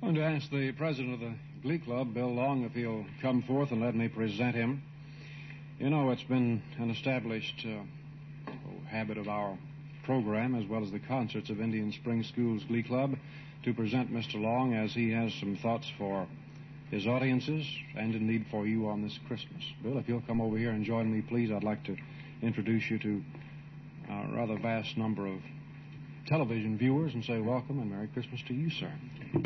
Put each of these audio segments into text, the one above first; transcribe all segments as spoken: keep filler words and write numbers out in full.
I'm going to ask the president of the Glee Club, Bill Long, if he'll come forth and let me present him. You know, it's been an established uh, habit of our program, as well as the concerts of Indian Spring School's Glee Club, to present Mister Long as he has some thoughts for his audiences and indeed for you on this Christmas. Bill, if you'll come over here and join me, please, I'd like to introduce you to a rather vast number of television viewers and say welcome and Merry Christmas to you, sir.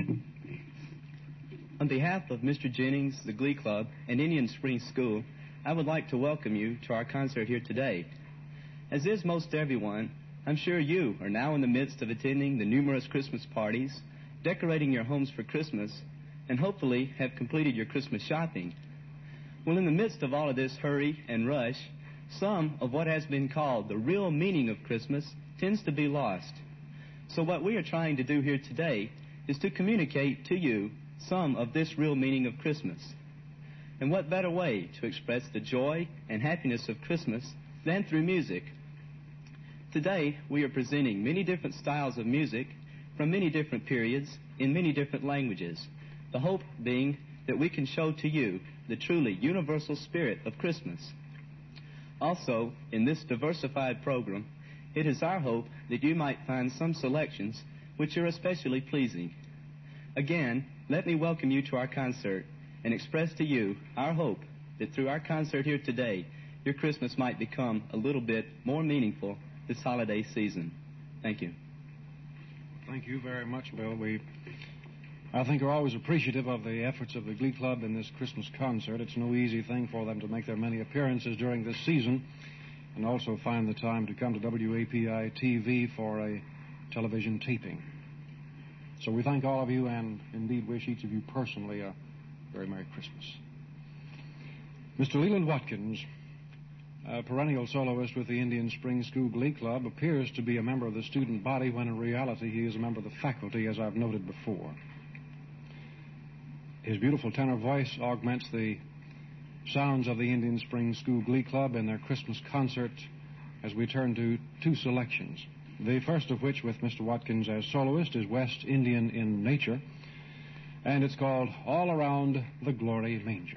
On behalf of Mister Jennings, the Glee Club, and Indian Spring School, I would like to welcome you to our concert here today. As is most everyone, I'm sure you are now in the midst of attending the numerous Christmas parties, decorating your homes for Christmas, and hopefully have completed your Christmas shopping. Well, in the midst of all of this hurry and rush, some of what has been called the real meaning of Christmas tends to be lost. So what we are trying to do here today is to communicate to you some of this real meaning of Christmas. And what better way to express the joy and happiness of Christmas than through music? Today, we are presenting many different styles of music from many different periods in many different languages, the hope being that we can show to you the truly universal spirit of Christmas. Also, in this diversified program, it is our hope that you might find some selections which are especially pleasing. Again, let me welcome you to our concert and express to you our hope that through our concert here today, your Christmas might become a little bit more meaningful this holiday season. Thank you. Thank you very much, Bill. We, I think, are always appreciative of the efforts of the Glee Club in this Christmas concert. It's no easy thing for them to make their many appearances during this season and also find the time to come to W A P I T V for a television taping. So we thank all of you and indeed wish each of you personally a very Merry Christmas. Mister Leland Watkins, a perennial soloist with the Indian Spring School Glee Club, appears to be a member of the student body when in reality he is a member of the faculty, as I've noted before. His beautiful tenor voice augments the sounds of the Indian Spring School Glee Club in their Christmas concert as we turn to two selections. The first of which, with Mister Watkins as soloist, is West Indian in nature, and it's called All Around the Glory Manger.